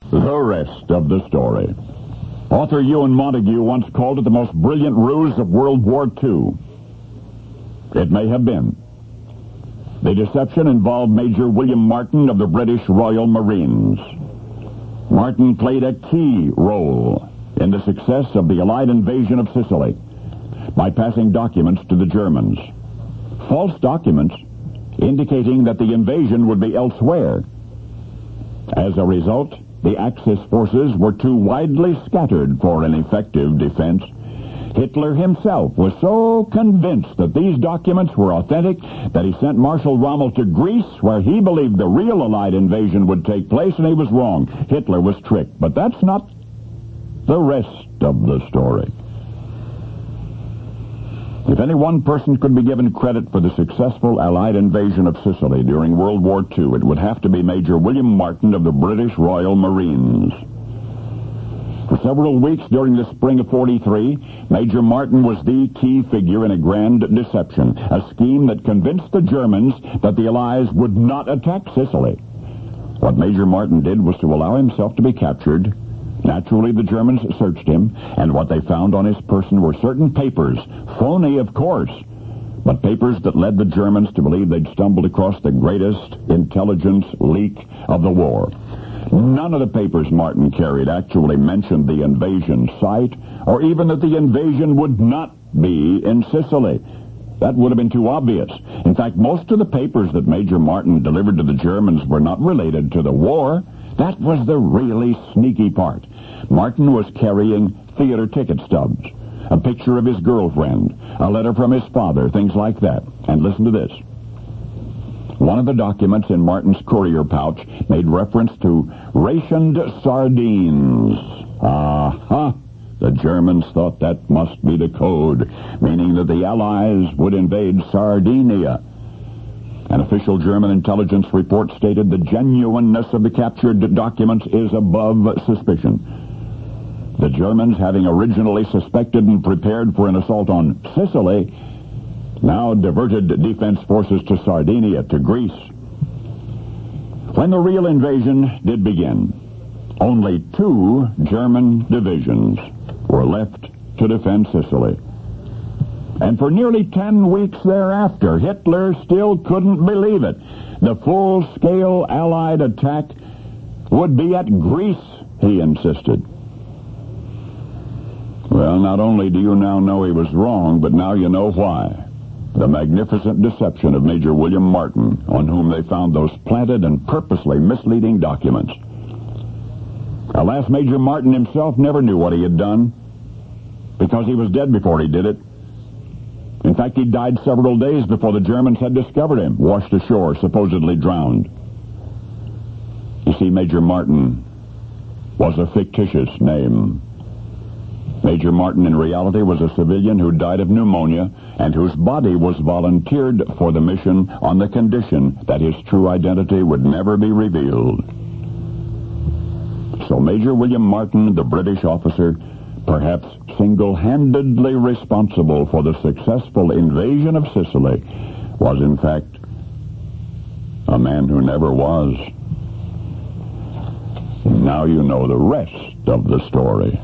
The rest of the story. Author Ewan Montague once called it the most brilliant ruse of World War II. It may have been. The deception involved Major William Martin of the British Royal Marines. Martin played a key role in the success of the Allied invasion of Sicily by passing documents to the Germans. False documents indicating that the invasion would be elsewhere. As a result, the Axis forces were too widely scattered for an effective defense. Hitler himself was so convinced that these documents were authentic that he sent Marshal Rommel to Greece, where he believed the real Allied invasion would take place, and he was wrong. Hitler was tricked. But that's not the rest of the story. If any one person could be given credit for the successful Allied invasion of Sicily during World War II, it would have to be Major William Martin of the British Royal Marines. For several weeks during the spring of 43, Major Martin was the key figure in a grand deception, a scheme that convinced the Germans that the Allies would not attack Sicily. What Major Martin did was to allow himself to be captured. Naturally, the Germans searched him, and what they found on his person were certain papers, phony, of course, but papers that led the Germans to believe they'd stumbled across the greatest intelligence leak of the war. None of the papers Martin carried actually mentioned the invasion site, or even that the invasion would not be in Sicily. That would have been too obvious. In fact, most of the papers that Major Martin delivered to the Germans were not related to the war. That was the really sneaky part. Martin was carrying theater ticket stubs, a picture of his girlfriend, a letter from his father, things like that. And listen to this. One of the documents in Martin's courier pouch made reference to rationed sardines. Aha! The Germans thought that must be the code, meaning that the Allies would invade Sardinia. An official German intelligence report stated the genuineness of the captured documents is above suspicion. The Germans, having originally suspected and prepared for an assault on Sicily, now diverted defense forces to Sardinia, to Greece. When the real invasion did begin, only 2 German divisions were left to defend Sicily. And for nearly 10 weeks thereafter, Hitler still couldn't believe it. The full-scale Allied attack would be at Greece, he insisted. Well, not only do you now know he was wrong, but now you know why. The magnificent deception of Major William Martin, on whom they found those planted and purposely misleading documents. Alas, Major Martin himself never knew what he had done, because he was dead before he did it. In fact, he died several days before the Germans had discovered him, washed ashore, supposedly drowned. You see, Major Martin was a fictitious name. Major Martin, in reality, was a civilian who died of pneumonia and whose body was volunteered for the mission on the condition that his true identity would never be revealed. So Major William Martin, the British officer, perhaps single-handedly responsible for the successful invasion of Sicily, was in fact a man who never was. Now you know the rest of the story.